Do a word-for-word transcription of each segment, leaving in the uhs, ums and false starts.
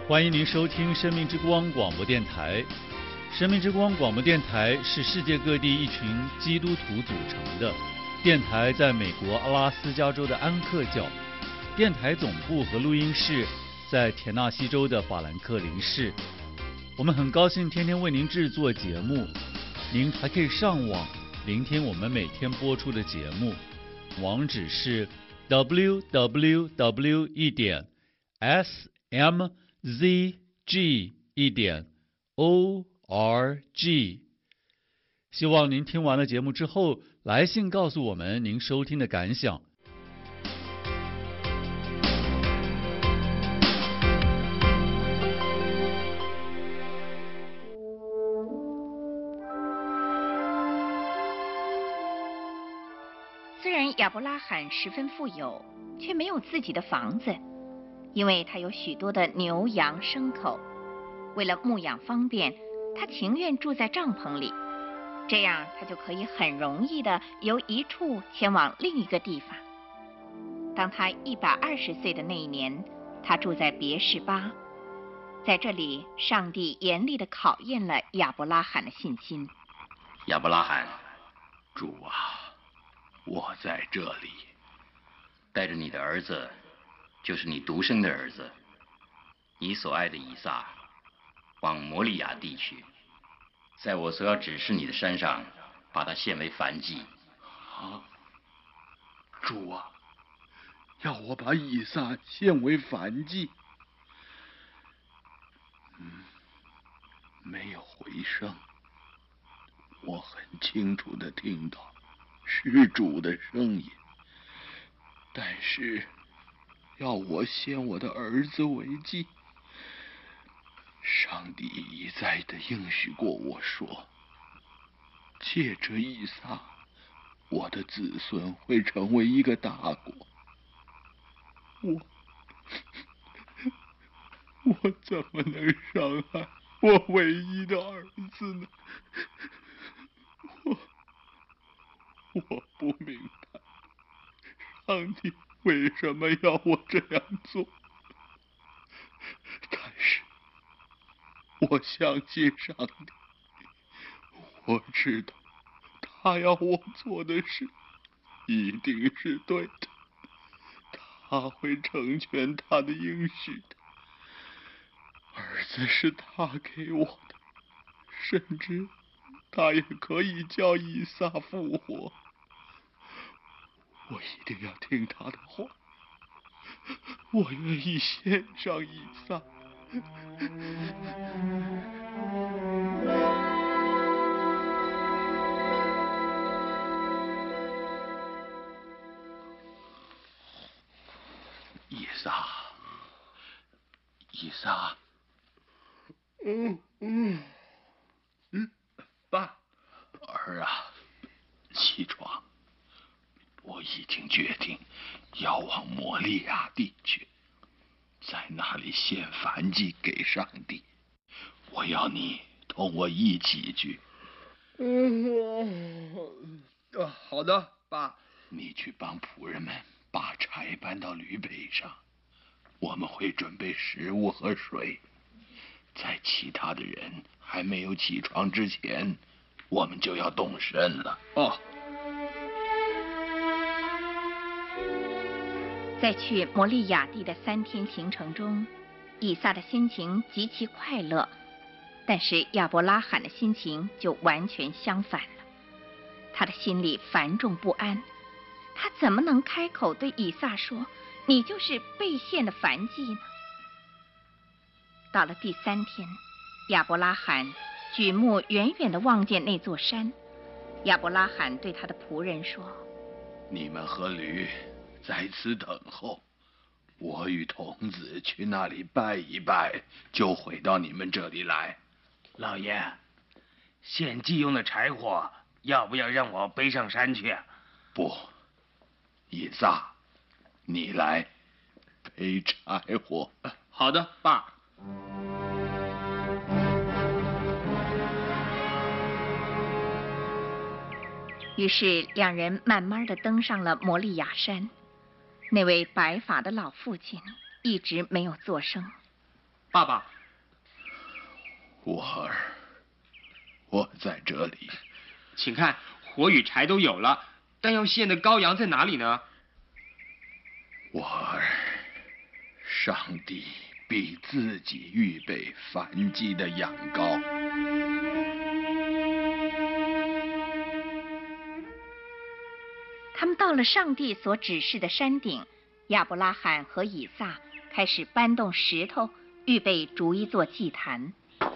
欢迎您收听生命之光广播电台。生命之光广播电台是世界各地一群基督徒组成的电台，在美国阿拉斯加州的安克角，电台总部和录音室在田纳西州的法兰克林市。我们很高兴天天为您制作节目，您还可以上网聆听我们每天播出的节目，网址是 w w w 一点 s m z g 一点 o r g。 希望您听完了节目之后来信告诉我们您收听的感想。 虽然亚伯拉罕十分富有，却没有自己的房子，因为他有许多的牛羊牲口，为了牧养方便，他情愿住在帐篷里，这样他就可以很容易的由一处前往另一个地方。当他一百二十岁的那一年，他住在别是巴，在这里，上帝严厉的考验了亚伯拉罕的信心。 亚伯拉罕，主啊，我在这里，带着你的儿子，就是你独生的儿子，你所爱的以撒，往摩利亚地去，在我所要指示你的山上，把它献为燔祭。 啊，主啊，要我把以撒献为燔祭？嗯，没有回声。我很清楚地听到是主的声音，但是要我献我的儿子为祭，上帝一再的应许过我说，借着以撒，我的子孙会成为一个大国。我我怎么能伤害我唯一的儿子呢？我我不明白，上帝为什么要我这样做？但是我相信上帝，我知道他要我做的事一定是对的，他会成全他的应许的。儿子是他给我的，甚至他也可以叫以撒复活。我一定要听他的话，我愿意献上以撒。以撒，以撒，嗯嗯嗯，爸，儿啊，起床。我已经决定要往摩利亚地去，在那里献燔祭给上帝。我要你同我一起去。嗯，啊，好的，爸。你去帮仆人们把柴搬到驴背上，我们会准备食物和水。在其他的人还没有起床之前，我们就要动身了。哦。 在去摩利亚地的三天行程中，以撒的心情极其快乐，但是亚伯拉罕的心情就完全相反了。他的心里烦重不安，他怎么能开口对以撒说，你就是被献的燔祭呢？到了第三天，亚伯拉罕举目远远地望见那座山。亚伯拉罕对他的仆人说， 你们和驴在此等候，我与童子去那里拜一拜，就回到你们这里来。 老爷，献祭用的柴火要不要让我背上山去？ 不，以撒，你来背柴火。 好的，爸。 于是两人慢慢地登上了摩利亚山。那位白发的老父亲一直没有作声。 爸爸。 我儿，我在这里。 请看，火与柴都有了，但要献的羔羊在哪里呢？ 我儿，上帝必自己预备燔祭的羊羔。 他们到了上帝所指示的山顶，亚伯拉罕和以撒开始搬动石头，预备筑一座祭坛。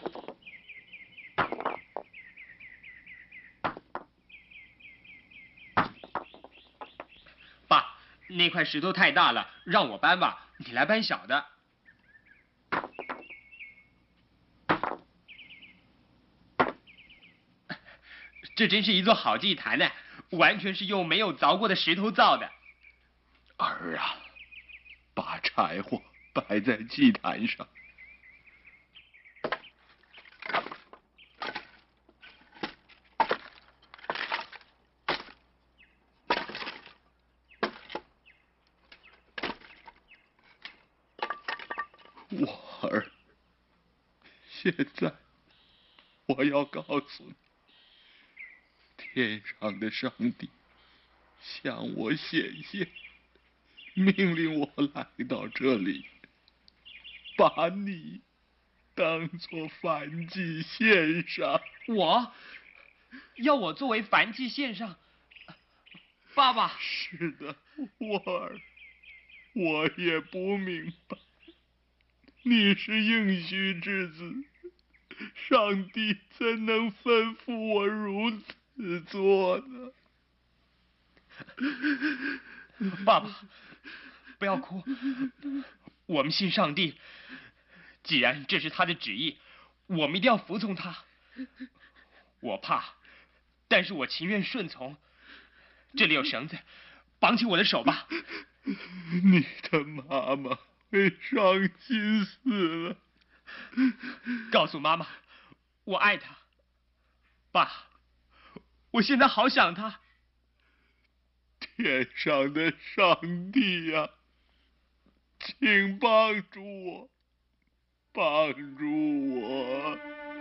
爸，那块石头太大了，让我搬吧，你来搬小的。这真是一座好祭坛呢，完全是用没有凿过的石头造的。 儿啊，把柴火摆在祭坛上。我儿，现在我要告诉你，天上的上帝向我显现，命令我来到这里，把你当作燔祭献上。 我要我作为燔祭献上？爸爸。 是的，我儿，我也不明白，你是应许之子，上帝怎能吩咐我如此做呢？ 爸爸，不要哭，我们信上帝，既然这是他的旨意，我们一定要服从他。我怕，但是我情愿顺从。这里有绳子，绑起我的手吧。 你的妈妈会伤心死了。 告诉妈妈，我爱她。爸，我现在好想她。 天上的上帝呀、啊，请帮助我，帮助我。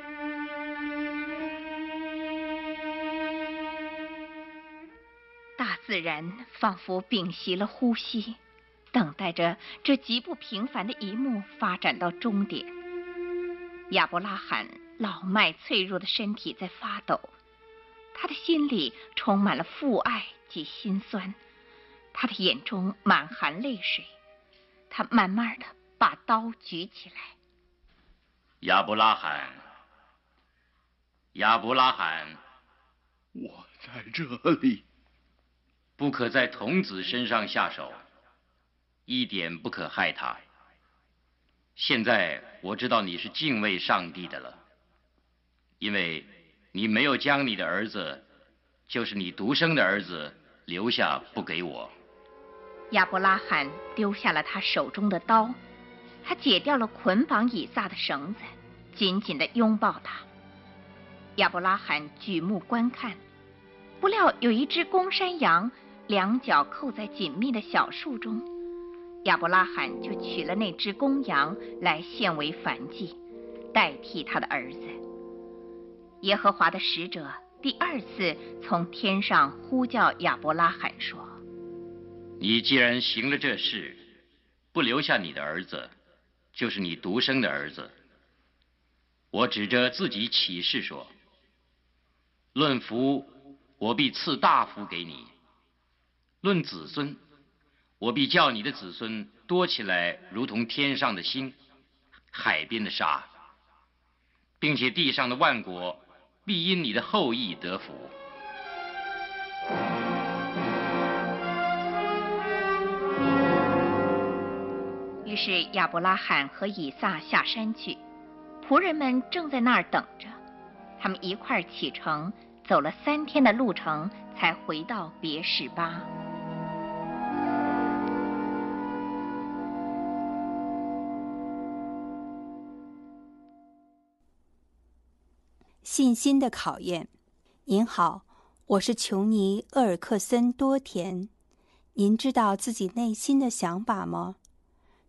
大自然仿佛屏息了呼吸，等待着这极不平凡的一幕发展到终点。亚伯拉罕老迈脆弱的身体在发抖，他的心里充满了父爱及心酸，他的眼中满含泪水。他慢慢的把刀举起来。 亚伯拉罕，亚伯拉罕， 我在这里。 不可在童子身上下手，一点不可害他。现在我知道你是敬畏上帝的了，因为你没有将你的儿子，就是你独生的儿子留下不给我。 亚伯拉罕丢下了他手中的刀，他解掉了捆绑以撒的绳子，紧紧地拥抱他。亚伯拉罕举目观看，不料有一只公山羊，两脚扣在紧密的小树中。亚伯拉罕就取了那只公羊来献为燔祭，代替他的儿子。耶和华的使者第二次从天上呼叫亚伯拉罕说： 你既然行了这事，不留下你的儿子，就是你独生的儿子，我指着自己起誓说，论福，我必赐大福给你；论子孙，我必叫你的子孙多起来，如同天上的星，海边的沙，并且地上的万国必因你的后裔得福。 于是亚伯拉罕和以撒下山去，仆人们正在那儿等着。他们一块儿启程，走了三天的路程，才回到别是巴。 信心的考验。您好，我是琼尼·厄尔克森多田。您知道自己内心的想法吗？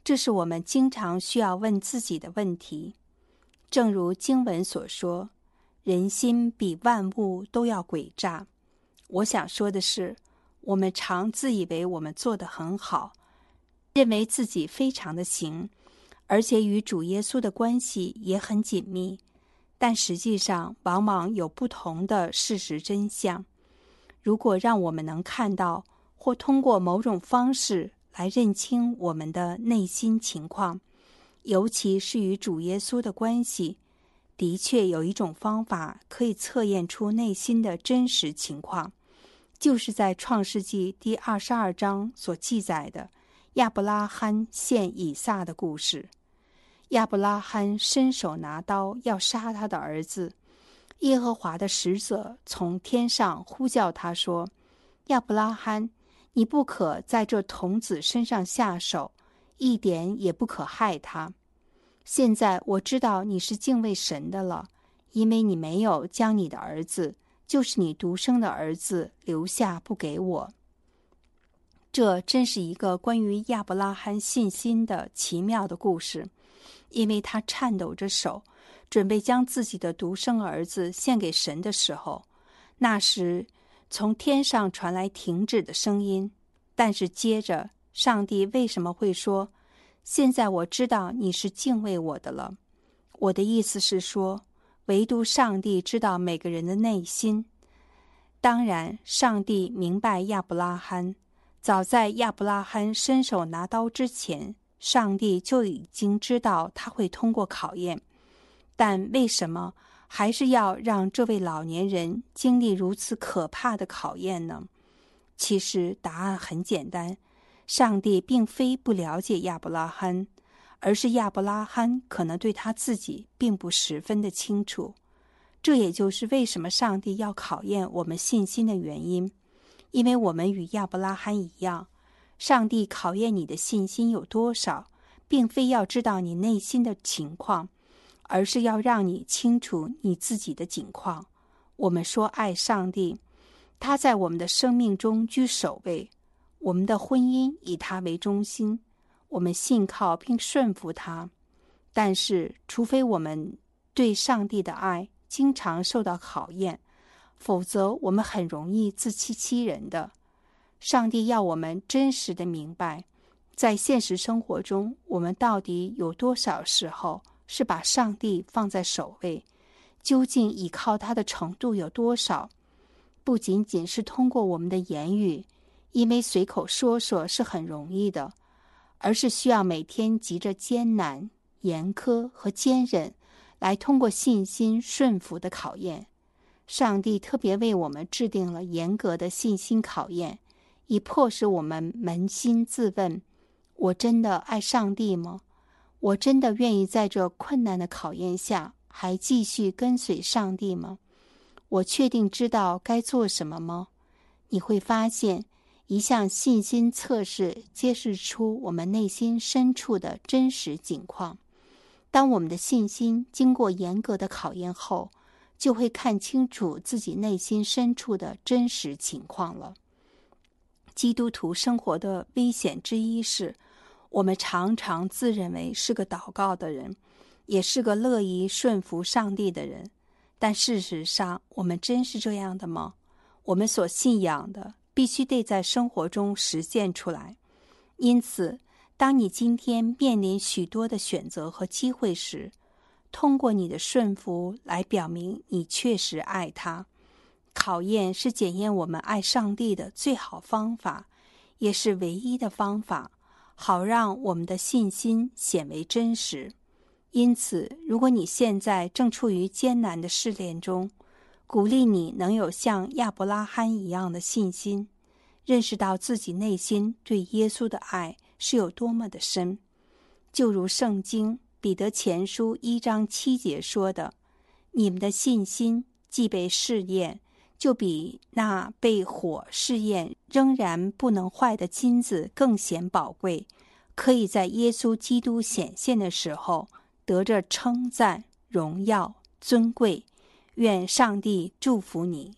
这是我们经常需要问自己的问题。正如经文所说，人心比万物都要诡诈。我想说的是，我们常自以为我们做得很好，认为自己非常的行，而且与主耶稣的关系也很紧密，但实际上往往有不同的事实真相。如果让我们能看到，或通过某种方式来认清我们的内心情况，尤其是与主耶稣的关系，的确有一种方法可以测验出内心的真实情况，就是在创世纪第二十二章所记载的亚伯拉罕献以撒的故事。亚伯拉罕伸手拿刀要杀他的儿子，耶和华的使者从天上呼叫他说：亚伯拉罕，你不可在这童子身上下手，一点也不可害他。现在我知道你是敬畏神的了，因为你没有将你的儿子，就是你独生的儿子留下不给我。这真是一个关于亚伯拉罕信心的奇妙的故事，因为他颤抖着手，准备将自己的独生儿子献给神的时候，那时从天上传来停止的声音。但是接着，上帝为什么会说：现在我知道你是敬畏我的了？我的意思是说，唯独上帝知道每个人的内心。当然，上帝明白亚伯拉罕，早在亚伯拉罕伸手拿刀之前，上帝就已经知道他会通过考验。但为什么还是要让这位老年人经历如此可怕的考验呢？其实答案很简单，上帝并非不了解亚伯拉罕，而是亚伯拉罕可能对他自己并不十分的清楚。这也就是为什么上帝要考验我们信心的原因，因为我们与亚伯拉罕一样，上帝考验你的信心有多少，并非要知道你内心的情况，而是要让你清楚你自己的境况。我们说爱上帝，他在我们的生命中居首位，我们的婚姻以他为中心，我们信靠并顺服他。但是除非我们对上帝的爱经常受到考验，否则我们很容易自欺欺人的。上帝要我们真实的明白，在现实生活中，我们到底有多少时候是把上帝放在首位，究竟依靠他的程度有多少？不仅仅是通过我们的言语，因为随口说说是很容易的，而是需要每天急着艰难、严苛和坚忍，来通过信心顺服的考验。上帝特别为我们制定了严格的信心考验，以迫使我们扪心自问：我真的爱上帝吗？我真的愿意在这困难的考验下还继续跟随上帝吗？我确定知道该做什么吗？你会发现，一项信心测试揭示出我们内心深处的真实境况。当我们的信心经过严格的考验后，就会看清楚自己内心深处的真实情况了。基督徒生活的危险之一是，我们常常自认为是个祷告的人，也是个乐意顺服上帝的人。但事实上，我们真是这样的吗？我们所信仰的必须得在生活中实现出来。因此，当你今天面临许多的选择和机会时，通过你的顺服来表明你确实爱他。考验是检验我们爱上帝的最好方法，也是唯一的方法，好让我们的信心显为真实。因此，如果你现在正处于艰难的试炼中，鼓励你能有像亚伯拉罕一样的信心，认识到自己内心对耶稣的爱是有多么的深。就如圣经彼得前书一章七节说的：你们的信心既被试验，就比那被火试验仍然不能坏的金子更显宝贵，可以在耶稣基督显现的时候得着称赞、荣耀、尊贵。愿上帝祝福你。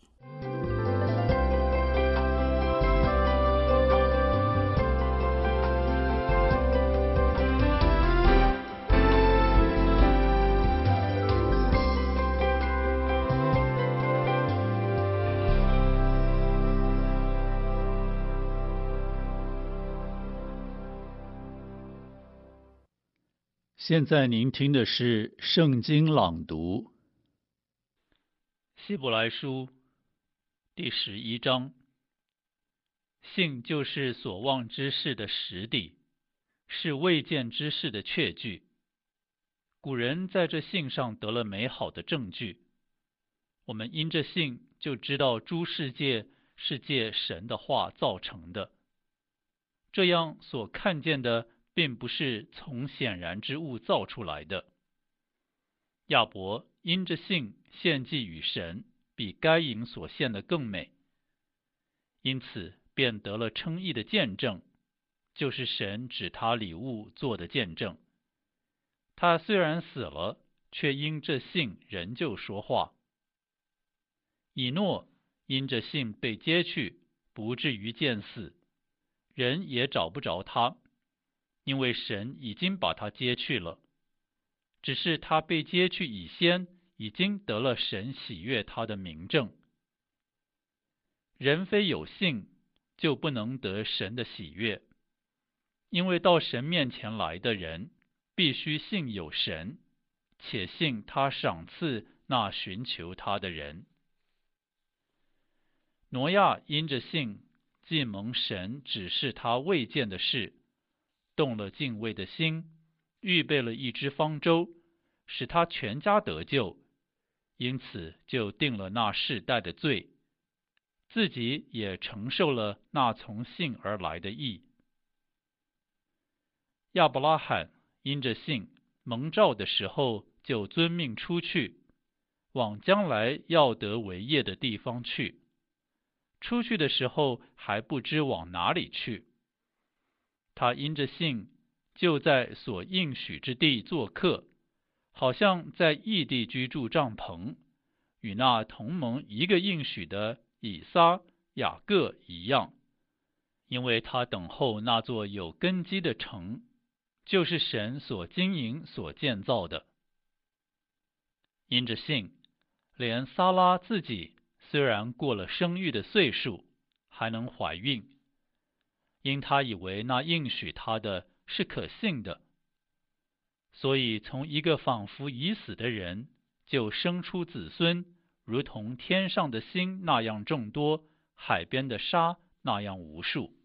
现在您听的是圣经朗读，希伯来书第十一章。信就是所望之事的实底，是未见之事的确据。古人在这信上得了美好的证据，我们因着信就知道诸世界是借神的话造成的，这样所看见的并不是从显然之物造出来的。亚伯因着信献祭与神，比该隐所献的更美，因此便得了称义的见证，就是神指他礼物做的见证。他虽然死了，却因这信仍旧说话。以诺因着信被接去，不至于见死，人也找不着他，因为神已经把他接去了。只是他被接去以先，已经得了神喜悦他的明证。人非有信，就不能得神的喜悦，因为到神面前来的人，必须信有神，且信他赏赐那寻求他的人。挪亚因着信，既蒙神指示他未见的事，动了敬畏的心，预备了一只方舟，使他全家得救，因此就定了那世代的罪，自己也承受了那从信而来的义。亚伯拉罕因着信蒙召的时候，就遵命出去，往将来要得为业的地方去。出去的时候还不知往哪里去。他因着信，就在所应许之地做客，好像在异地居住帐篷，与那同蒙一个应许的以撒、雅各一样，因为他等候那座有根基的城，就是神所经营所建造的。因着信，连撒拉自己虽然过了生育的岁数，还能怀孕，因他以为那应许他的是可信的，所以从一个仿佛已死的人，就生出子孙，如同天上的星那样众多，海边的沙那样无数。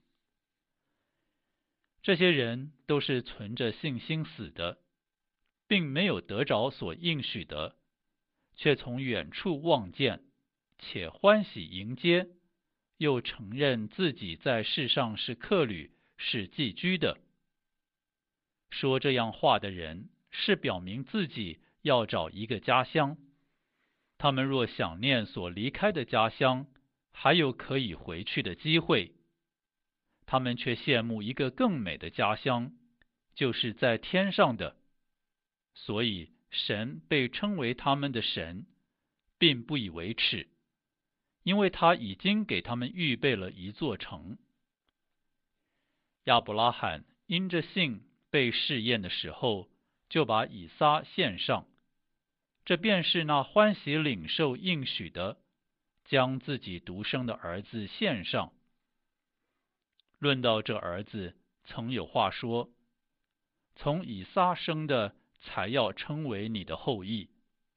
这些人都是存着信心死的，并没有得着所应许的，却从远处望见，且欢喜迎接，又承认自己在世上是客旅，是寄居的。说这样话的人，是表明自己要找一个家乡。他们若想念所离开的家乡，还有可以回去的机会。他们却羡慕一个更美的家乡，就是在天上的。所以神被称为他们的神，并不以为耻，因为他已经给他们预备了一座城。亚伯拉罕因着信被试验的时候，就把以撒献上，这便是那欢喜领受应许的，将自己独生的儿子献上。论到这儿子，曾有话说，从以撒生的才要称为你的后裔。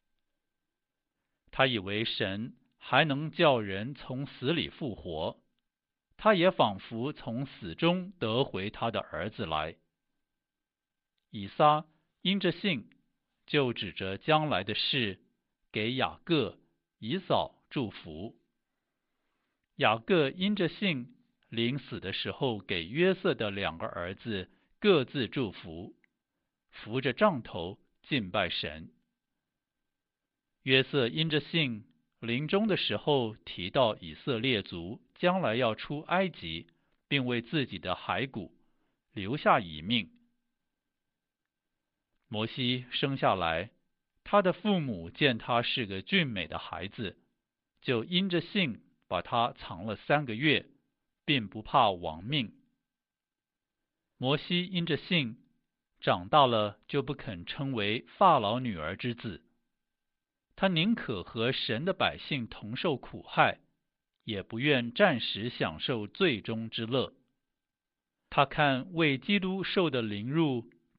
他以为神还能叫人从死里复活，他也仿佛从死中得回他的儿子来。以撒因着信，就指着将来的事，给雅各、以扫祝福。雅各因着信，临死的时候给约瑟的两个儿子各自祝福，扶着杖头敬拜神。约瑟因着信，临终的时候提到以色列族将来要出埃及，并为自己的骸骨留下遗命。摩西生下来，他的父母见他是个俊美的孩子，就因着信把他藏了三个月，并不怕亡命。摩西因着信，长大了就不肯称为法老女儿之子，他宁可和神的百姓同受苦害，也不愿暂时享受罪中之乐。他看为基督受的凌辱，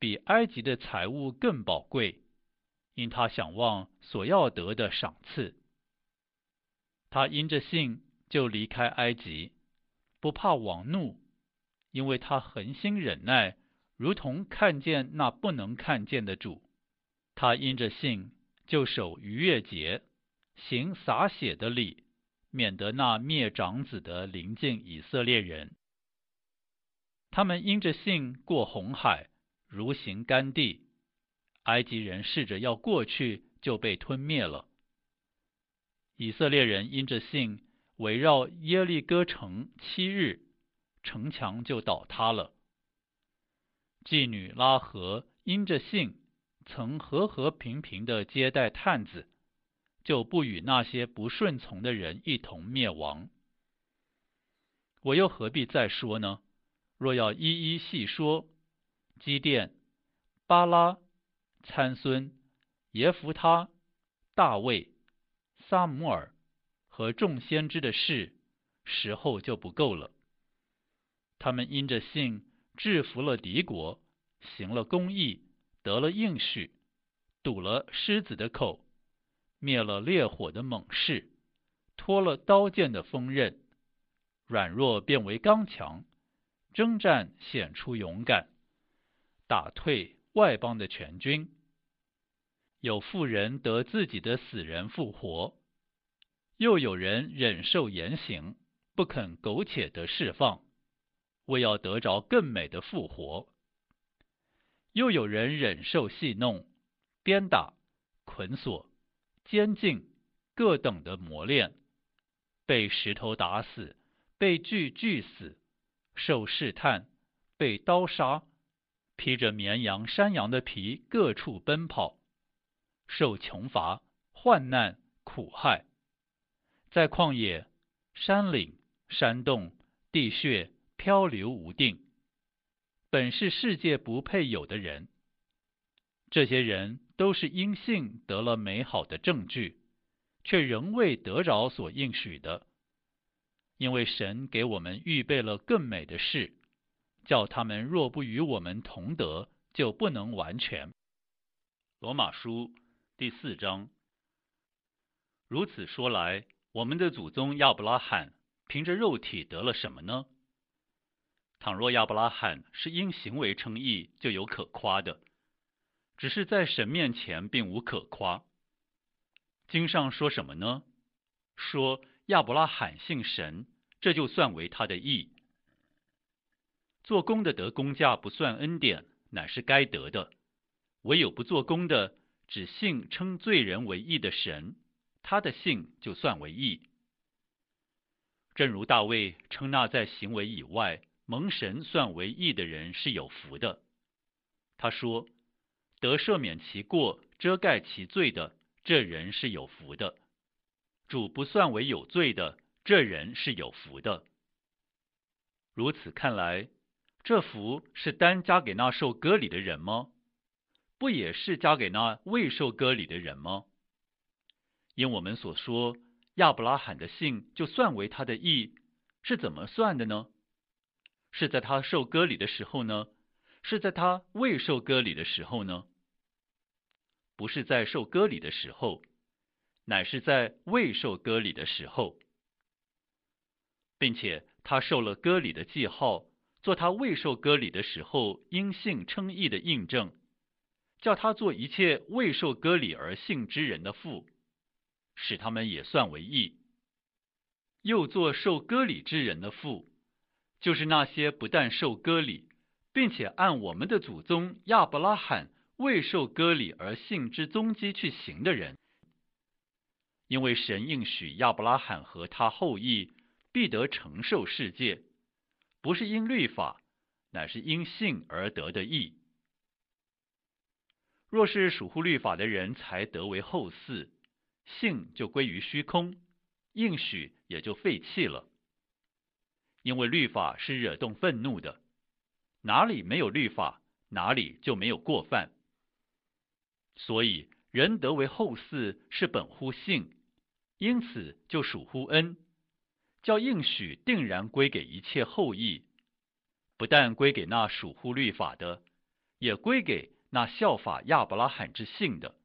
比埃及的财物更宝贵，因他想望所要得的赏赐。他因着信就离开埃及，不怕王怒，因为他恒心忍耐，如同看见那不能看见的主。他因着信就守逾越节，行洒血的礼，免得那灭长子的临近以色列人。他们因着信过红海，如行干地，埃及人试着要过去，就被吞灭了。以色列人因着信围绕耶利哥城七日，城墙就倒塌了。妓女拉合因着信曾和和平平地接待探子，就不与那些不顺从的人一同灭亡。我又何必再说呢？若要一一细说，基甸、巴拉、参孙、耶弗他、大卫、撒母耳和众先知的事，时候就不够了。他们因着信制服了敌国，行了公义，得了应许，堵了狮子的口，灭了烈火的猛士，脱了刀剑的锋刃，软弱变为刚强，征战显出勇敢，打退外邦的全军。有妇人得自己的死人复活，又有人忍受严刑，不肯苟且得释放，为要得着更美的复活。又有人忍受戏弄、鞭打、捆锁、监禁各等的磨练，被石头打死，被锯锯死，受试探，被刀杀，披着绵羊、山羊的皮各处奔跑，受穷乏、患难、苦害，在旷野、山岭、山洞、地穴漂流无定，本是世界不配有的人。这些人都是因信得了美好的证据，却仍未得着所应许的，因为神给我们预备了更美的事，叫他们若不与我们同得，就不能完全。罗马书第四章。如此说来，我们的祖宗亚伯拉罕凭着肉体得了什么呢？倘若亚伯拉罕是因行为称义，就有可夸的，只是在神面前并无可夸。经上说什么呢？说亚伯拉罕信神，这就算为他的义。做工的得工价不算恩典，乃是该得的；唯有不做工的，只信称罪人为义的神，他的信就算为义。正如大卫称那在行为以外蒙神算为义的人是有福的。他说，得赦免其过、遮盖其罪的，这人是有福的；主不算为有罪的，这人是有福的。如此看来，这福是单加给那受割礼的人吗？不也是加给那未受割礼的人吗？因我们所说，亚伯拉罕的信就算为他的义，是怎么算的呢？是在他受割礼的时候呢？是在他未受割礼的时候呢？不是在受割礼的时候，乃是在未受割礼的时候，并且他受了割礼的记号，做他未受割礼的时候因信称义的印证，叫他做一切未受割礼而信之人的父，使他们也算为义。又做受割礼之人的父，就是那些不但受割礼，并且按我们的祖宗亚伯拉罕未受割礼而信之踪迹去行的人。因为神应许亚伯拉罕和他后裔必得承受世界，不是因律法，乃是因信而得的义。若是属乎律法的人才得为后嗣，信就归于虚空，应许也就废弃了。因为律法是惹动愤怒的，哪里没有律法，哪里就没有过犯。所以人得为后嗣是本乎信，因此就属乎恩，叫应许定然归给一切后裔，不但归给那属乎律法的， 也归给那效法亚伯拉罕之信的。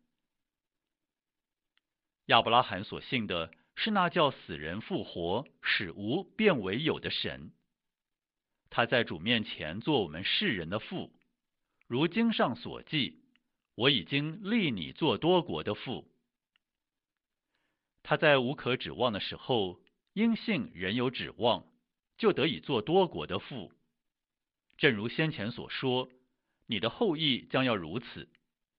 亚伯拉罕所信的是那叫死人复活、使无变为有的神。他在主面前做我们世人的父，如经上所记，我已经立你做多国的父。他在无可指望的时候，因信仍有指望，就得以做多国的父。正如先前所说，你的后裔将要如此。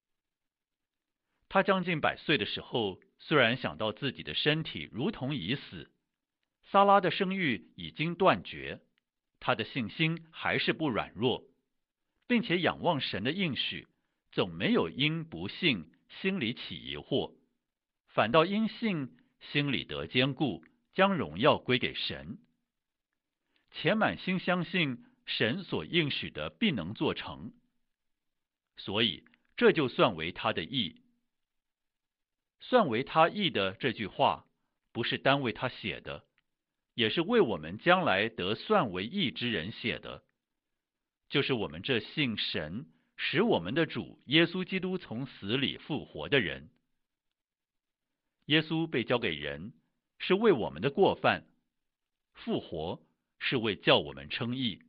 他将近百岁的时候，虽然想到自己的身体如同已死，撒拉的生育已经断绝，他的信心还是不软弱，并且仰望神的应许，总没有因不信心里起疑惑，反倒因信心里得坚固，将荣耀归给神。且满心相信神所应许的必能做成，所以这就算为他的义。算为他义的这句话，不是单为他写的，也是为我们将来得算为义之人写的，就是我们这信神使我们的主耶稣基督从死里复活的人。耶稣被交给人，是为我们的过犯；复活是为叫我们称义。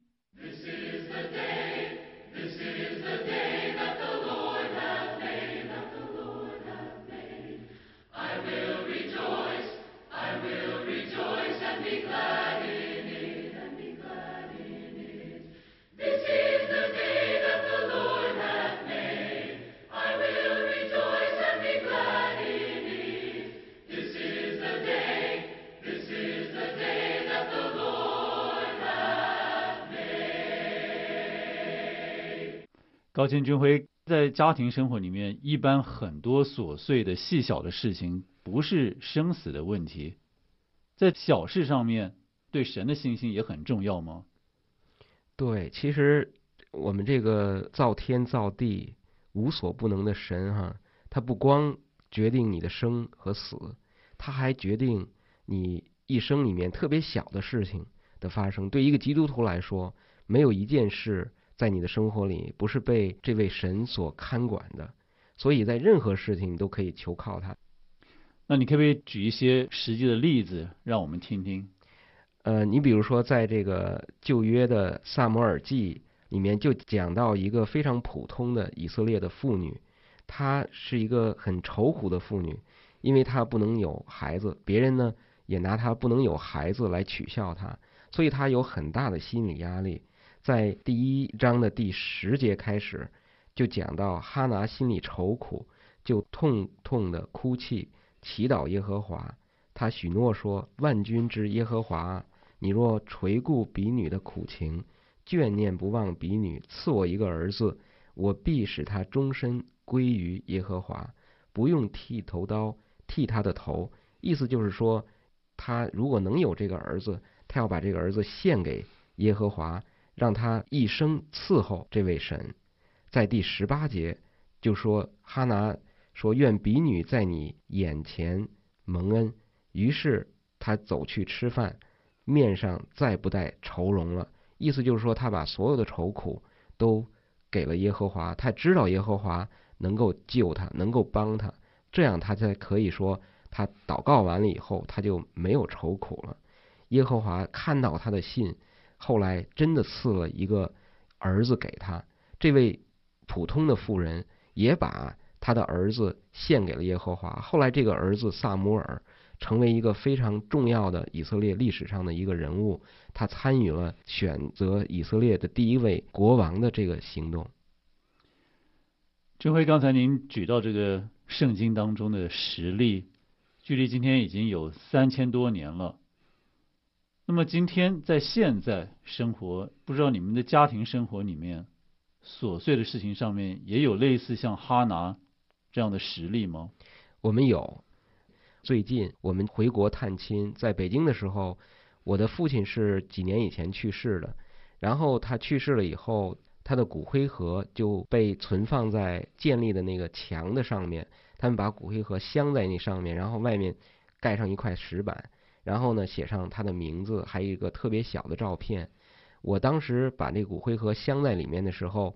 高谦军辉，在家庭生活里面，一般很多琐碎的细小的事情，不是生死的问题，在小事上面，对神的信心也很重要吗？ 对，其实我们这个造天造地无所不能的神哈，他不光决定你的生和死，他还决定你一生里面特别小的事情的发生。对一个基督徒来说，没有一件事在你的生活里不是被这位神所看管的，所以在任何事情你都可以求靠他。 那你可不可以举一些实际的例子让我们听听？ 呃，你比如说在这个旧约的撒母耳记里面就讲到一个非常普通的以色列的妇女，她是一个很愁苦的妇女，因为她不能有孩子，别人呢也拿她不能有孩子来取笑她，所以她有很大的心理压力。在第一章的第十节开始就讲到哈拿心里愁苦，就痛痛的哭泣，祈祷耶和华。他许诺说，万军之耶和华，你若垂顾婢女的苦情，眷念不忘婢女，赐我一个儿子，我必使他终身归于耶和华，不用剃头刀剃他的头。意思就是说，他如果能有这个儿子，他要把这个儿子献给耶和华，让他一生伺候这位神。在第十八节就说，哈拿说，愿婢女在你眼前蒙恩。于是他走去吃饭，面上再不带愁容了。意思就是说，他把所有的愁苦都给了耶和华，他知道耶和华能够救他，能够帮他，这样他才可以说，他祷告完了以后，他就没有愁苦了。耶和华看到他的信，后来真的赐了一个儿子给他。这位普通的妇人也把他的儿子献给了耶和华。后来这个儿子撒母耳成为一个非常重要的以色列历史上的一个人物，他参与了选择以色列的第一位国王的这个行动。 这回刚才您举到这个圣经当中的实例，距离今天已经有三千多年了。那么今天在现在生活，不知道你们的家庭生活里面琐碎的事情上面，也有类似像哈拿这样的实例吗？ 我们有。最近我们回国探亲，在北京的时候，我的父亲是几年以前去世的，然后他去世了以后，他的骨灰盒就被存放在建立的那个墙的上面，他们把骨灰盒镶在那上面，然后外面盖上一块石板，然后呢写上他的名字，还有一个特别小的照片。我当时把那骨灰盒镶在里面的时候，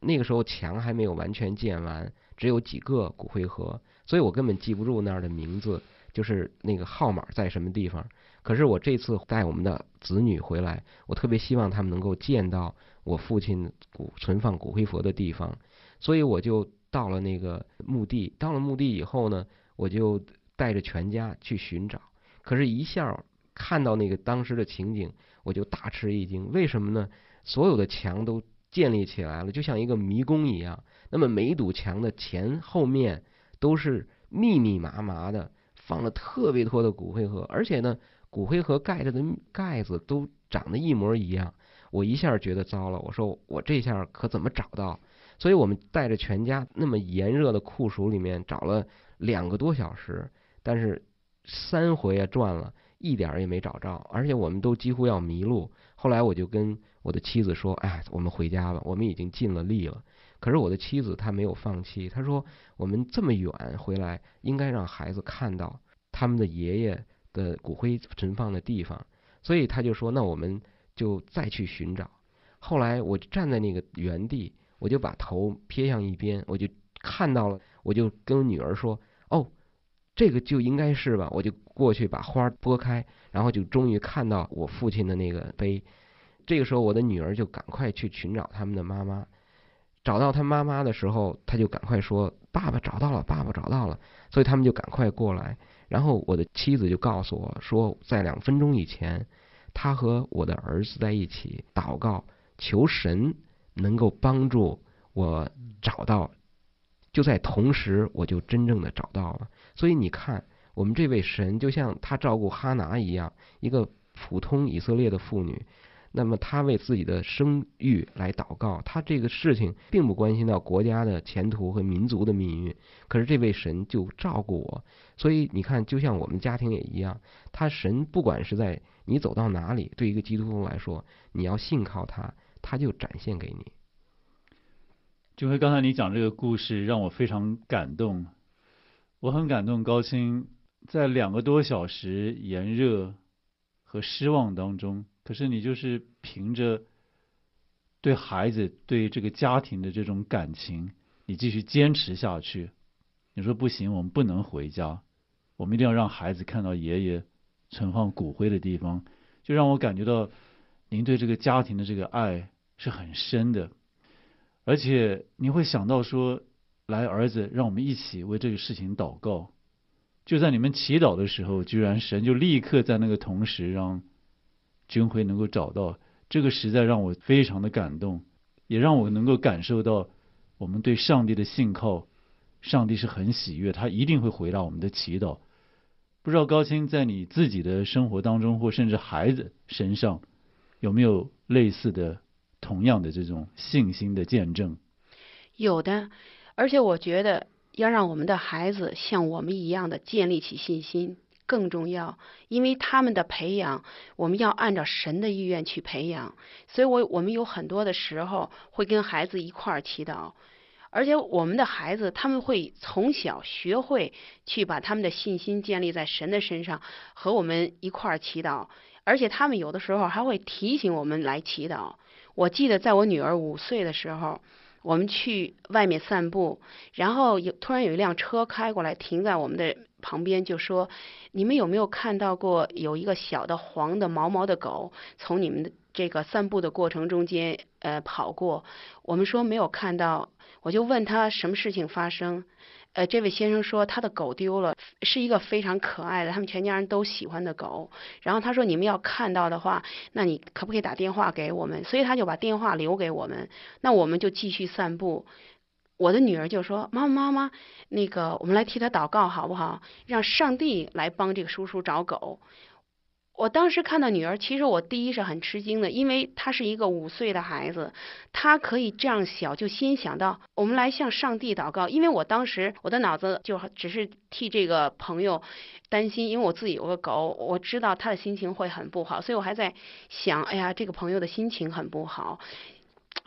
那个时候墙还没有完全建完，只有几个骨灰盒，所以我根本记不住那儿的名字，就是那个号码在什么地方。可是我这次带我们的子女回来，我特别希望他们能够见到我父亲骨存放骨灰佛的地方，所以我就到了那个墓地。到了墓地以后呢，我就带着全家去寻找。可是，一下看到那个当时的情景，我就大吃一惊。为什么呢？所有的墙都建立起来了，就像一个迷宫一样。那么每一堵墙的前后面都是密密麻麻的，放了特别多的骨灰盒，而且呢，骨灰盒盖着的盖子都长得一模一样。我一下觉得糟了，我说我这下可怎么找到？所以我们带着全家那么炎热的酷暑里面找了两个多小时，但是三回啊转了，一点也没找着，而且我们都几乎要迷路。后来我就跟我的妻子说：“哎，我们回家吧，我们已经尽了力了。”可是我的妻子她没有放弃，她说：“我们这么远回来，应该让孩子看到他们的爷爷的骨灰存放的地方。”所以她就说：“那我们就再去寻找。”后来我站在那个原地，我就把头撇向一边，我就看到了，我就跟女儿说：“哦，这个就应该是吧。”我就过去把花拨开，然后就终于看到我父亲的那个碑。这个时候我的女儿就赶快去寻找他们的妈妈，找到他妈妈的时候，他就赶快说：“爸爸找到了，爸爸找到了。”所以他们就赶快过来。然后我的妻子就告诉我说，在两分钟以前，他和我的儿子在一起祷告，求神能够帮助我找到。就在同时，我就真正的找到了。所以你看，我们这位神就像他照顾哈拿一样，一个普通以色列的妇女，那么他为自己的生育来祷告，他这个事情并不关心到国家的前途和民族的命运，可是这位神就照顾我。所以你看，就像我们家庭也一样，他神不管是在你走到哪里，对一个基督徒来说，你要信靠他，他就展现给你。 就会刚才你讲这个故事让我非常感动，我很感动高清在两个多小时炎热和失望当中，可是你就是凭着对孩子对这个家庭的这种感情，你继续坚持下去。你说不行，我们不能回家，我们一定要让孩子看到爷爷存放骨灰的地方，就让我感觉到您对这个家庭的这个爱是很深的。而且你会想到说，来儿子，让我们一起为这个事情祷告。就在你们祈祷的时候，居然神就立刻在那个同时让军辉能够找到，这个实在让我非常的感动，也让我能够感受到我们对上帝的信靠，上帝是很喜悦，他一定会回答我们的祈祷。不知道高清在你自己的生活当中，或甚至孩子身上，有没有类似的同样的这种信心的见证？ 有的，而且我觉得要让我们的孩子像我们一样的建立起信心更重要，因为他们的培养我们要按照神的意愿去培养，所以我我们有很多的时候会跟孩子一块儿祈祷，而且我们的孩子他们会从小学会去把他们的信心建立在神的身上，和我们一块儿祈祷，而且他们有的时候还会提醒我们来祈祷。我记得在我女儿五岁的时候，我们去外面散步，然后有突然有一辆车开过来，停在我们的旁边，就说：“你们有没有看到过有一个小的黄的毛毛的狗从你们的这个散步的过程中间呃跑过？”我们说没有看到，我就问他什么事情发生。呃，这位先生说他的狗丢了，是一个非常可爱的，他们全家人都喜欢的狗。然后他说你们要看到的话，那你可不可以打电话给我们？所以他就把电话留给我们，那我们就继续散步。我的女儿就说：“妈妈妈妈，那个我们来替他祷告好不好？让上帝来帮这个叔叔找狗。”我当时看到女儿，其实我第一是很吃惊的，因为她是一个五岁的孩子，她可以这样小就先想到我们来向上帝祷告。因为我当时我的脑子就只是替这个朋友担心，因为我自己有个狗，我知道他的心情会很不好，所以我还在想，哎呀，这个朋友的心情很不好。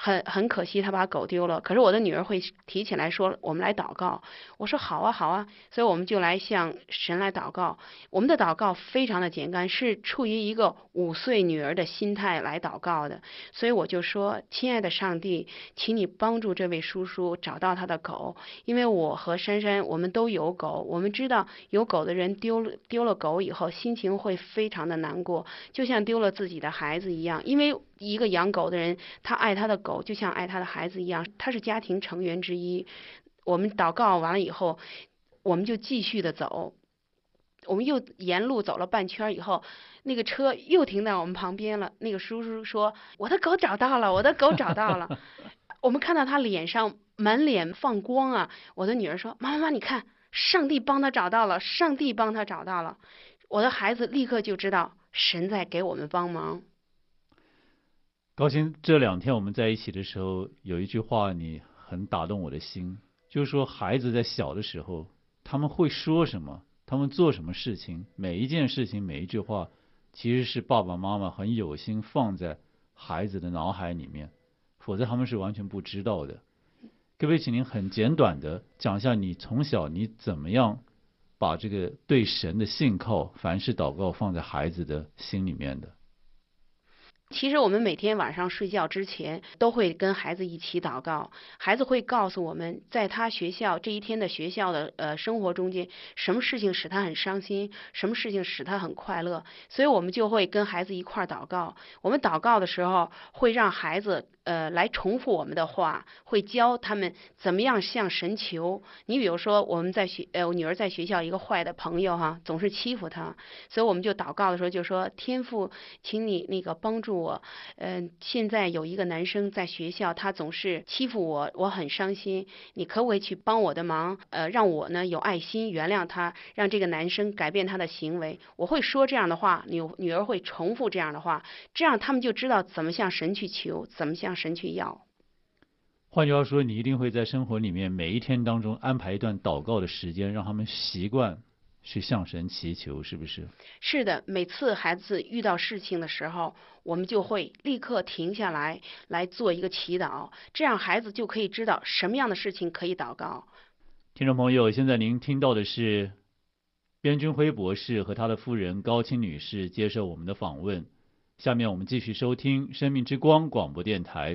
很很可惜他把狗丢了。可是我的女儿会提起来说我们来祷告，我说好啊好啊，所以我们就来向神来祷告。我们的祷告非常的简单，是出于一个五岁女儿的心态来祷告的。所以我就说，亲爱的上帝，请你帮助这位叔叔找到他的狗，因为我和珊珊我们都有狗，我们知道有狗的人丢了丢了狗以后心情会非常的难过，就像丢了自己的孩子一样。因为一个养狗的人，他爱他的狗就像爱他的孩子一样，他是家庭成员之一。我们祷告完了以后，我们就继续的走，我们又沿路走了半圈以后，那个车又停在我们旁边了。那个叔叔说我的狗找到了，我的狗找到了。我们看到他脸上满脸放光啊，我的女儿说妈妈妈你看，上帝帮他找到了，上帝帮他找到了。我的孩子立刻就知道神在给我们帮忙。 高鑫，这两天我们在一起的时候，有一句话你很打动我的心，就是说孩子在小的时候，他们会说什么，他们做什么事情，每一件事情每一句话，其实是爸爸妈妈很有心放在孩子的脑海里面，否则他们是完全不知道的。可不可以请您很简短的讲一下你从小你怎么样把这个对神的信靠，凡事祷告放在孩子的心里面的？ 其实我们每天晚上睡觉之前都会跟孩子一起祷告，孩子会告诉我们在他学校这一天的学校的呃生活中间，什么事情使他很伤心，什么事情使他很快乐，所以我们就会跟孩子一块祷告。我们祷告的时候会让孩子呃来重复我们的话，会教他们怎么样向神求。你比如说我们在学呃我女儿在学校一个坏的朋友哈，总是欺负她，所以我们就祷告的时候就说，天父请你那个帮助我，嗯、呃，现在有一个男生在学校，他总是欺负我，我很伤心，你可不可以去帮我的忙，呃，让我呢有爱心原谅他，让这个男生改变他的行为。我会说这样的话，女女儿会重复这样的话，这样他们就知道怎么向神去求，怎么向神去要。 换句话说，你一定会在生活里面每一天当中安排一段祷告的时间，让他们习惯去向神祈求，是不是？ 是的，每次孩子遇到事情的时候，我们就会立刻停下来来做一个祈祷，这样孩子就可以知道什么样的事情可以祷告。 听众朋友，现在您听到的是边君辉博士和他的夫人高清女士接受我们的访问。下面我们继续收听生命之光广播电台。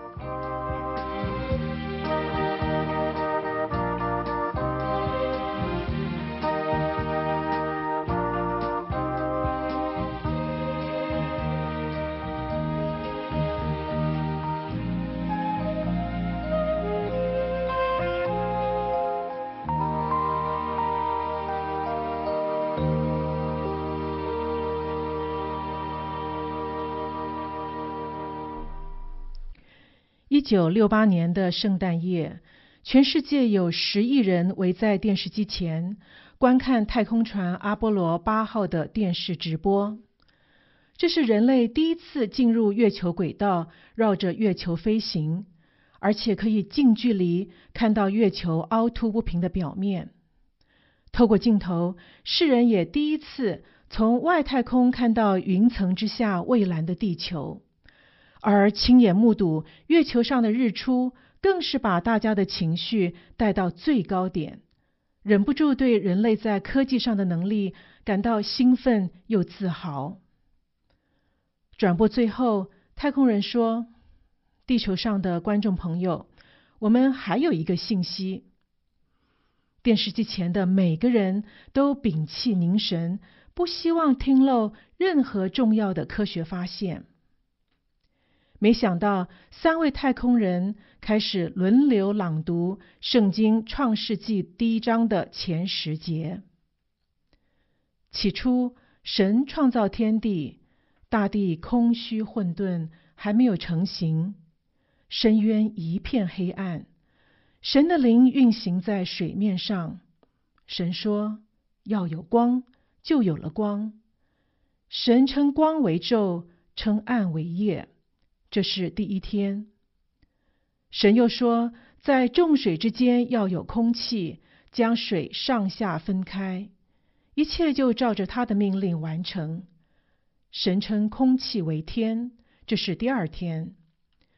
一九六八年的圣诞夜，全世界有十亿人围在电视机前观看太空船阿波罗八号的电视直播。这是人类第一次进入月球轨道，绕着月球飞行，而且可以近距离看到月球凹凸不平的表面。透过镜头，世人也第一次从外太空看到云层之下蔚蓝的地球。而亲眼目睹月球上的日出，更是把大家的情绪带到最高点，忍不住对人类在科技上的能力感到兴奋又自豪。转播最后，太空人说：“地球上的观众朋友，我们还有一个信息。”电视机前的每个人都屏气凝神，不希望听漏任何重要的科学发现。没想到，三位太空人开始轮流朗读《圣经·创世纪》第一章的前十节。起初，神创造天地，大地空虚混沌，还没有成形，深渊一片黑暗。神的灵运行在水面上。神说：“要有光，就有了光。”神称光为昼，称暗为夜。这是第一天。神又说，在众水之间要有空气，将水上下分开，一切就照着他的命令完成。神称空气为天，这是第二天。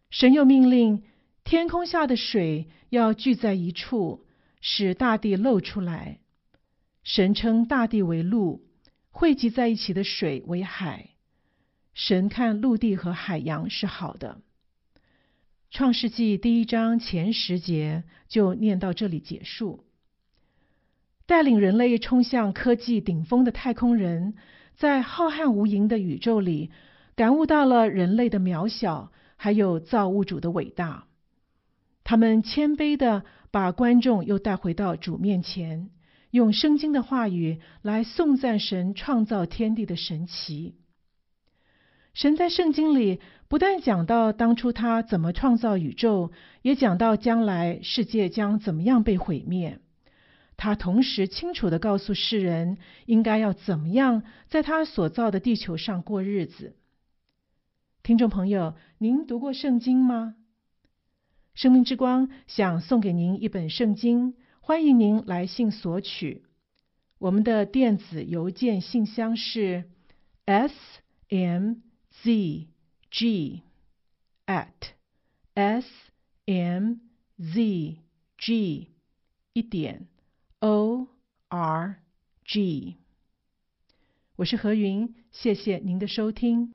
神又命令天空下的水要聚在一处，使大地露出来。神称大地为陆，汇集在一起的水为海。神看陆地和海洋是好的。创世纪第一章前十节就念到这里结束。带领人类冲向科技顶峰的太空人，在浩瀚无垠的宇宙里，感悟到了人类的渺小，还有造物主的伟大。他们谦卑地把观众又带回到主面前，用圣经的话语来颂赞神创造天地的神奇。神在圣经里不但讲到当初他怎么创造宇宙，也讲到将来世界将怎么样被毁灭。他同时清楚地告诉世人，应该要怎么样在他所造的地球上过日子。听众朋友，您读过圣经吗？生命之光想送给您一本圣经，欢迎您来信索取。我们的电子邮件信箱是 s m z g at s m z g 一点 o r g。我是何云，谢谢您的收听。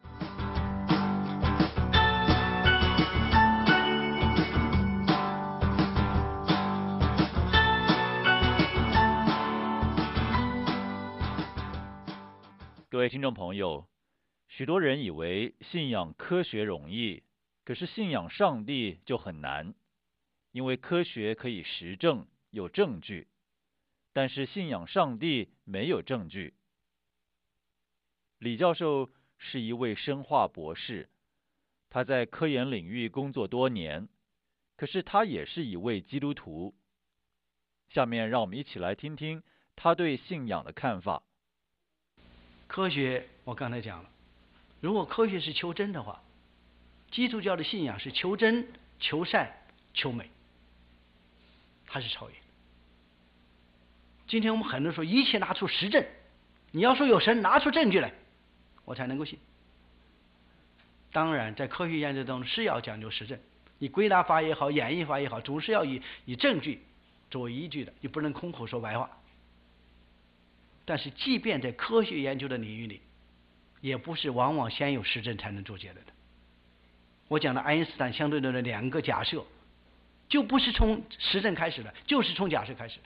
各位听众朋友，许多人以为信仰科学容易，可是信仰上帝就很难，因为科学可以实证，有证据，但是信仰上帝没有证据。李教授是一位生化博士，他在科研领域工作多年，可是他也是一位基督徒。下面让我们一起来听听他对信仰的看法。 科学我刚才讲了，如果科学是求真的话，基督教的信仰是求真、求善、求美，它是超越。今天我们很多人说一切拿出实证，你要说有神，拿出证据来，我才能够信。当然在科学研究当中是要讲究实证，你归纳法也好，演绎法也好，总是要以以证据作为依据的，你不能空口说白话。但是即便在科学研究的领域里，也不是往往先有实证才能做结论的。我讲的爱因斯坦相对论的两个假设，就不是从实证开始的，就是从假设开始的。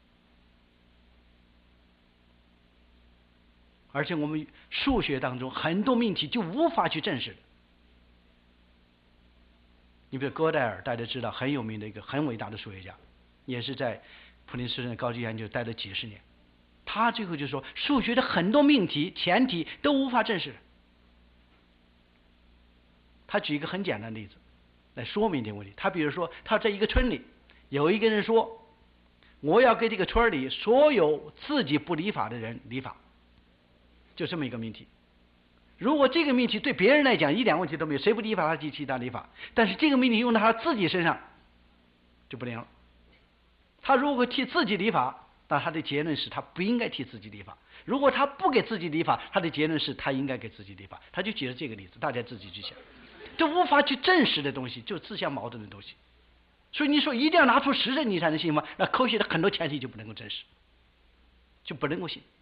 而且我们数学当中很多命题就无法去证实的。你比如戈代尔，大家知道很有名的一个很伟大的数学家，也是在普林斯顿高级研究待了几十年。他最后就说，数学的很多命题前提都无法证实。他举一个很简单的例子来说明这个问题。他比如说，他在一个村里，有一个人说，我要给这个村里所有自己不理发的人理发，就这么一个命题。如果这个命题对别人来讲一点问题都没有，谁不理发他就替他理发，但是这个命题用到他自己身上就不灵了。他如果替自己理发，那他的结论是他不应该替自己理发；如果他不给自己理发，他的结论是他应该给自己理发。他就举了这个例子，大家自己去想，这无法去证实的东西，就自相矛盾的东西。所以你说一定要拿出实证你才能信吗？那科学的很多前提就不能够证实，就不能够信。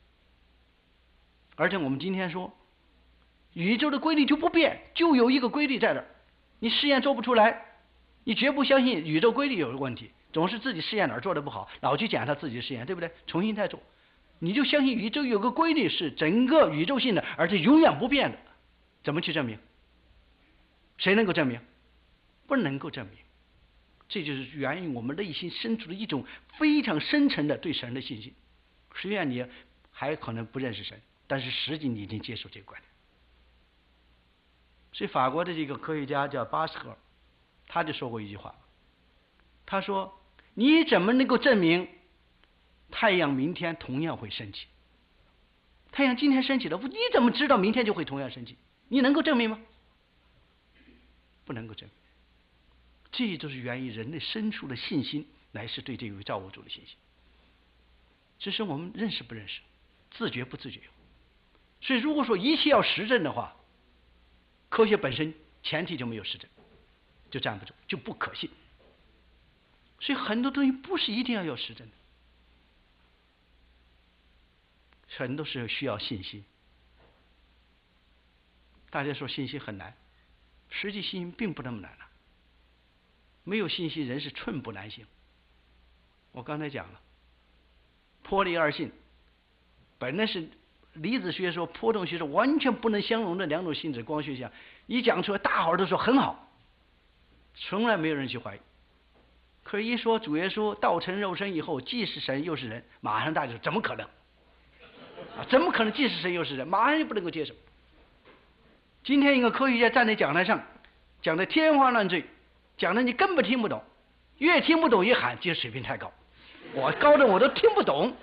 而且我们今天说，宇宙的规律就不变，就有一个规律在这儿，你实验做不出来，你绝不相信宇宙规律有问题。总是自己试验哪儿做的不好，老去检查自己的试验，对不对？重新再做，你就相信宇宙有个规律是整个宇宙性的，而且永远不变的。怎么去证明？谁能够证明？不能够证明。这就是源于我们内心深处的一种非常深沉的对神的信心。虽然你还可能不认识神，但是实际你已经接受这个观点。所以法国的这个科学家叫巴斯克，他就说过一句话，他说，你怎么能够证明太阳明天同样会升起？太阳今天升起了，你怎么知道明天就会同样升起？你能够证明吗？不能够证明。这就是源于人类深处的信心，乃是对这位造物主的信心。只是我们认识不认识，自觉不自觉。所以如果说一切要实证的话，科学本身前提就没有实证。 就站不住，就不可信。所以很多东西不是一定要有实证的，很多时候需要信心。大家说信心很难，实际信心并不那么难啊。没有信心，人是寸步难行。我刚才讲了，波离二性，本来是离子学说、波动学说完全不能相容的两种性质光学相，一讲出来，大伙儿都说很好，从来没有人去怀疑。可是，一说主耶稣道成肉身以后，既是神又是人，马上大家说怎么可能？啊，怎么可能既是神又是人？马上就不能够接受。今天一个科学家站在讲台上，讲的天花乱坠，讲的你根本听不懂，越听不懂越喊，这水平太高，我高的我都听不懂，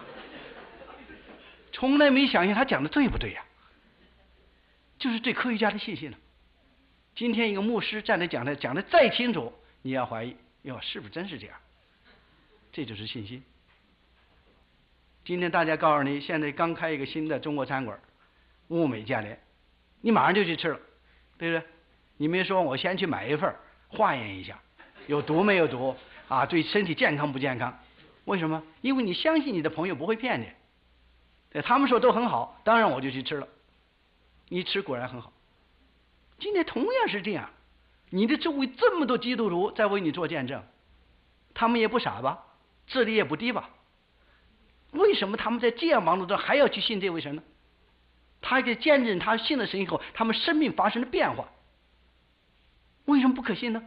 从来没想象他讲的对不对呀、啊？就是对科学家的信心了。今天一个牧师站在讲台讲的再清楚，你要怀疑。哟，是不是真是这样？这就是信心。今天大家告诉你，现在刚开一个新的中国餐馆，物美价廉，你马上就去吃了，对不对？你没说我先去买一份化验一下，有毒没有毒啊？对身体健康不健康？为什么？因为你相信你的朋友不会骗你，对，他们说都很好，当然我就去吃了。你吃果然很好。今天同样是这样。你的周围这么多基督徒在为你做见证，他们也不傻吧，智力也不低吧？为什么他们在这样忙碌中还要去信这位神呢？他给见证他信了神以后，他们生命发生了变化，为什么不可信呢？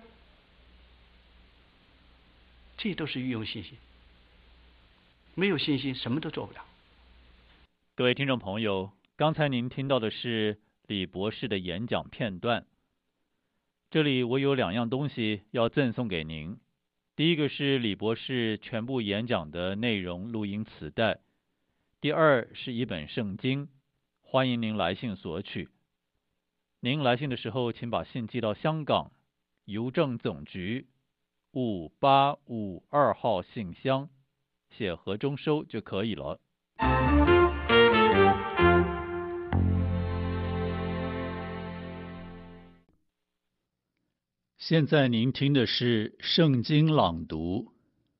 这都是运用信心，没有信心什么都做不了。 各位听众朋友，刚才您听到的是李博士的演讲片段。这里我有两样东西要赠送给您，第一个是李博士全部演讲的内容录音磁带，第二是一本圣经，欢迎您来信索取。您来信的时候，请把信寄到香港邮政总局五八五二号信箱，写盒中收就可以了。现在您听的是圣经朗读，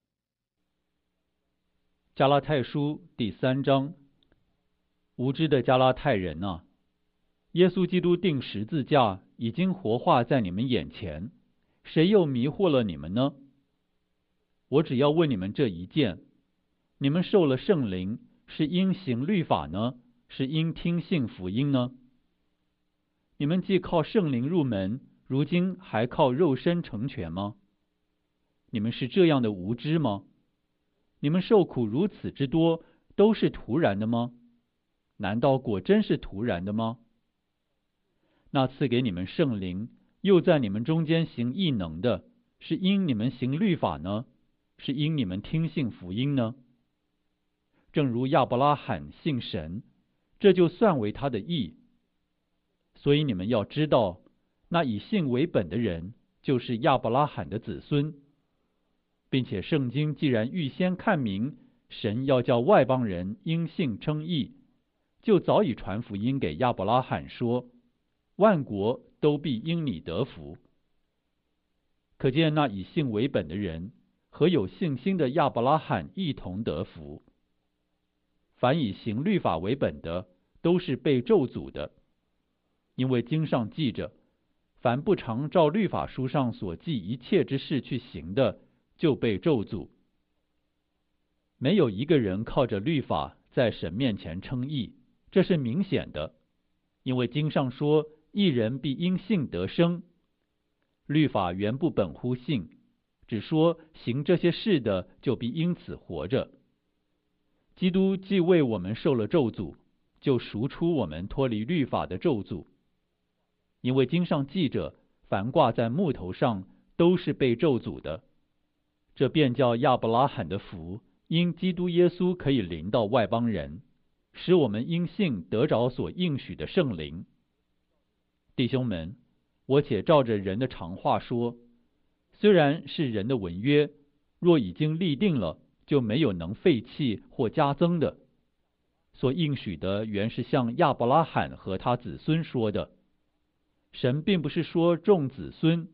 加拉太书第三章。无知的加拉太人啊，耶稣基督钉十字架已经活化在你们眼前，谁又迷惑了你们呢？我只要问你们这一件：你们受了圣灵，是因行律法呢，是因听信福音呢？你们既靠圣灵入门，如今还靠肉身成全吗？你们是这样的无知吗？你们受苦如此之多，都是徒然的吗？难道果真是徒然的吗？那赐给你们圣灵，又在你们中间行异能的，是因你们行律法呢，是因你们听信福音呢？正如亚伯拉罕信神，这就算为他的义。所以你们要知道，那以信为本的人，就是亚伯拉罕的子孙，并且圣经既然预先看明，神要叫外邦人因信称义，就早已传福音给亚伯拉罕说，万国都必因你得福。可见那以信为本的人，和有信心的亚伯拉罕一同得福。凡以行律法为本的，都是被咒诅的，因为经上记着，凡不常照律法书上所记一切之事去行的，就被咒诅。没有一个人靠着律法在神面前称义，这是明显的，因为经上说，义人必因信得生。律法原不本乎信，只说行这些事的就必因此活着。基督既为我们受了咒诅，就赎出我们脱离律法的咒诅。因为经上记着，凡挂在木头上都是被咒诅的。这便叫亚伯拉罕的福，因基督耶稣可以临到外邦人，使我们因信得着所应许的圣灵。弟兄们，我且照着人的常话说，虽然是人的文约，若已经立定了，就没有能废弃或加增的。所应许的原是向亚伯拉罕和他子孙说的。神并不是说众子孙，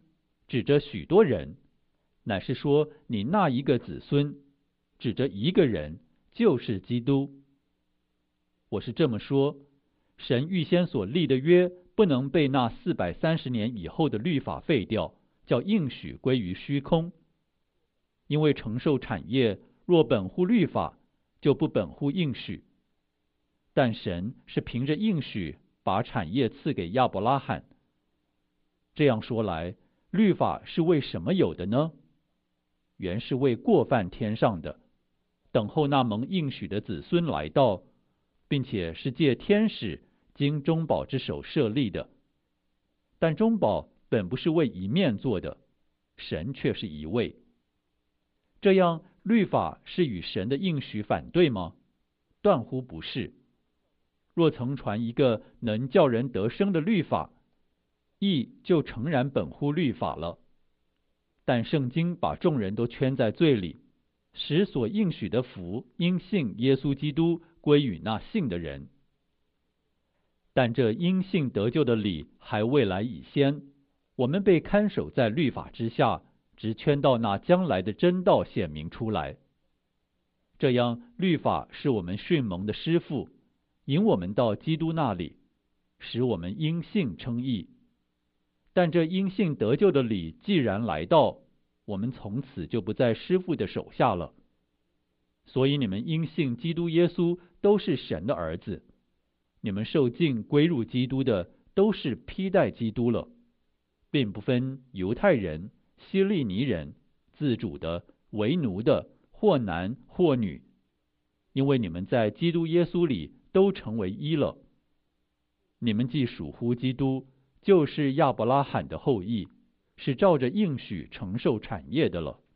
指着许多人，乃是说你那一个子孙，指着一个人，就是基督。我是这么说，神预先所立的约不能被那四百三十年以后的律法废掉，叫应许归于虚空。因为承受产业若本乎律法，就不本乎应许。但神是凭着应许把产业赐给亚伯拉罕。这样说来，律法是为什么有的呢？原是为过犯天上的，等候那蒙应许的子孙来到，并且是借天使经中保之手设立的。但中保本不是为一面做的，神却是一位。这样，律法是与神的应许反对吗？断乎不是。若曾传一个能叫人得生的律法，义就诚然本乎律法了。但圣经把众人都圈在罪里，使所应许的福因信耶稣基督归与那信的人。但这因信得救的理还未来以先，我们被看守在律法之下，直圈到那将来的真道显明出来。这样，律法是我们训蒙的师傅，引我们到基督那里，使我们因信称义。但这因信得救的理既然来到，我们从此就不在师傅的手下了。所以你们因信基督耶稣都是神的儿子，你们受浸归入基督的都是披戴基督了，并不分犹太人、希利尼人、自主的、为奴的，或男或女，因为你们在基督耶稣里都成为一了。你们既属乎基督，就是亚伯拉罕的后裔，是照着应许承受产业的了。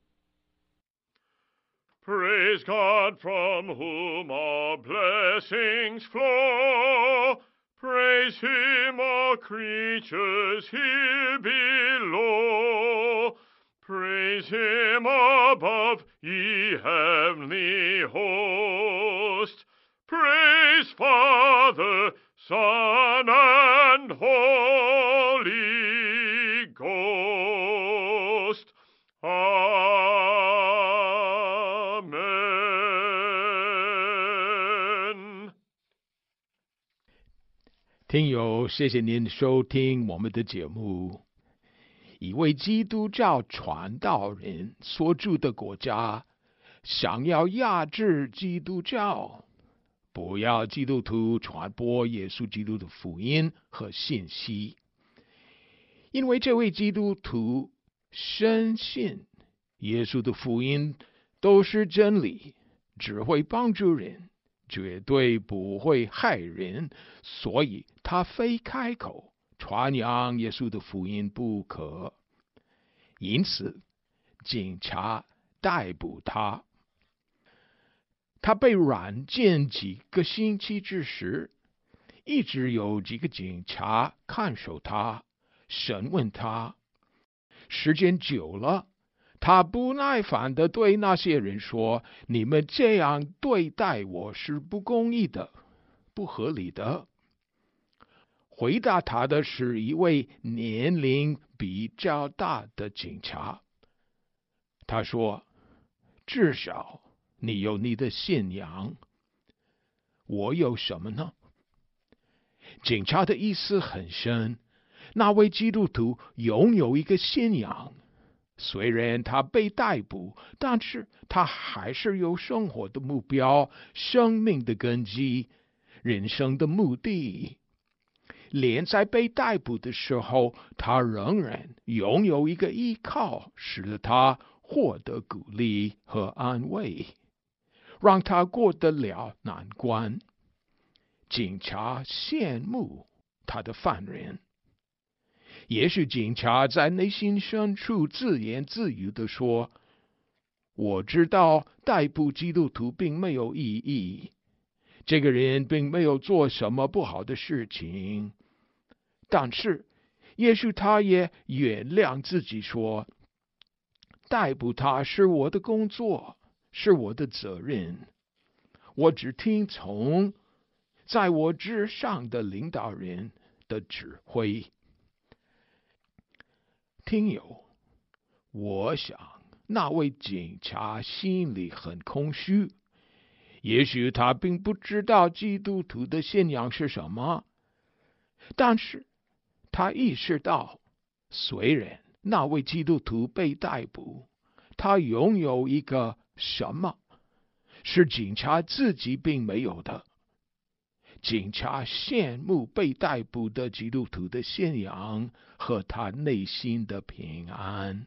Praise God from whom all blessings flow. Praise Him, all creatures here below. Praise Him above, ye heavenly host. Praise Father, Son, and Holy Ghost. Amen. 听友，谢谢您收听我们的节目。一位基督教传道人所住的国家想要压制基督教，不要基督徒传播耶稣基督的福音和信息，因为这位基督徒深信耶稣的福音都是真理，只会帮助人，绝对不会害人，所以他非开口传扬耶稣的福音不可。因此，警察逮捕他。他被软禁几个星期之时，一直有几个警察看守他，审问他。时间久了，他不耐烦地对那些人说：“你们这样对待我是不公义的，不合理的。”回答他的是一位年龄比较大的警察。他说：“至少你有你的信仰，我有什么呢？”警察的意思很深，那位基督徒拥有一个信仰，虽然他被逮捕，但是他还是有生活的目标、生命的根基、人生的目的。连在被逮捕的时候，他仍然拥有一个依靠，使得他获得鼓励和安慰，让他过得了难关。警察羡慕他的犯人。也许警察在内心深处自言自语地说：“我知道逮捕基督徒并没有意义，这个人并没有做什么不好的事情。但是，也许他也原谅自己说，逮捕他是我的工作，是我的责任。我只听从在我之上的领导人的指挥。”听友， 我想那位警察心里很空虚，也许他并不知道基督徒的信仰是什么，但是他意识到，虽然那位基督徒被逮捕，他拥有一个什么，是警察自己并没有的。警察羡慕被逮捕的基督徒的信仰和他内心的平安。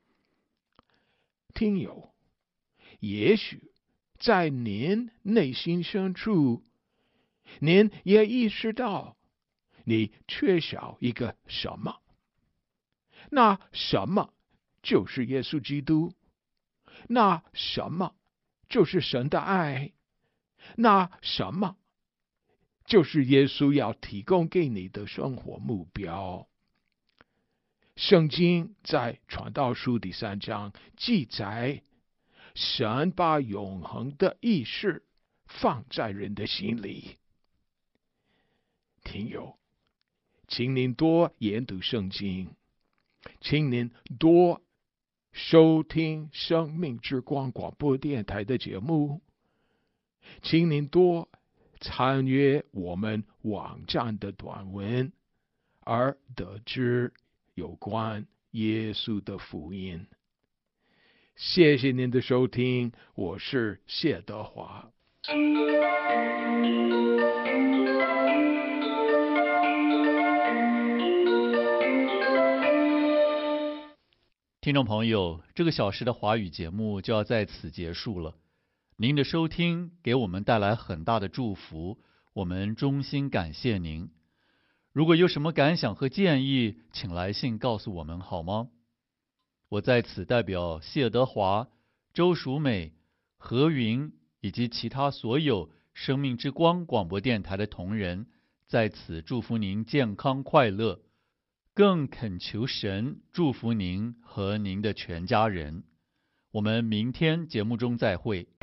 听友，也许在您内心深处，您也意识到你缺少一个什么，那什么就是耶稣基督，那什么就是神的爱，那什么就是耶稣要提供给你的生活目标。圣经在传道书第三章记载，神把永恒的意识放在人的心里。听友，请您多研读圣经，请您多收听生命之光广播电台的节目，请您多参阅我们网站的短文，而得知有关耶稣的福音。谢谢您的收听，我是谢德华。 听众朋友，这个小时的华语节目就要在此结束了。您的收听给我们带来很大的祝福，我们衷心感谢您。如果有什么感想和建议，请来信告诉我们好吗？我在此代表谢德华、周淑美、何云以及其他所有生命之光广播电台的同仁，在此祝福您健康快乐，更恳求神祝福您和您的全家人。我们明天节目中再会。